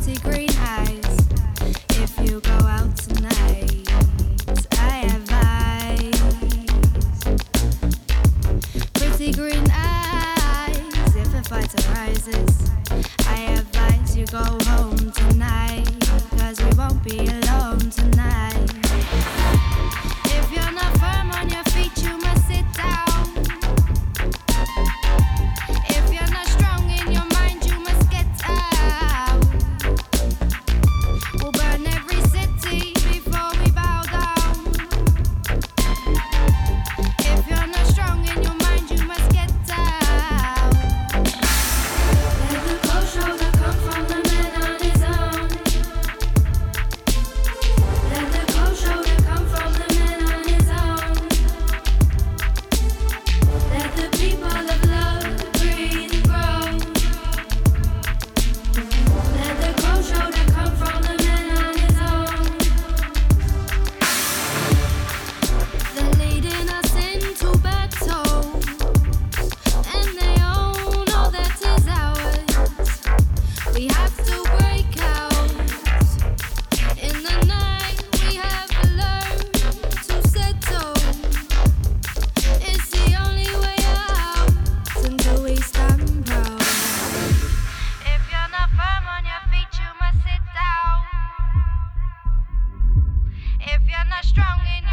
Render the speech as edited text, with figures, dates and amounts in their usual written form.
green eyes. If you go out tonight, I advise. Pretty green eyes. If a fight arises, I advise you go home tonight, 'cause we won't be alone tonight. If you're not firm on your feet, you must sit down. If you're not strong in your mind, you must get out. We'll burn every city before we bow down. If you're not strong in your mind, you must get out. Let the cold shoulder come from the man on his own. Let the cold shoulder come from the man on his own. Let the people of love breathe and grow. Let the cold shoulder come from the man on his own. They're leading us into battle, and they own all that is ours. We have to break out. In the night we have learned to settle. It's the only way out until we stand proud. If you're not firm on your feet, you must sit down. If you're not strong enough,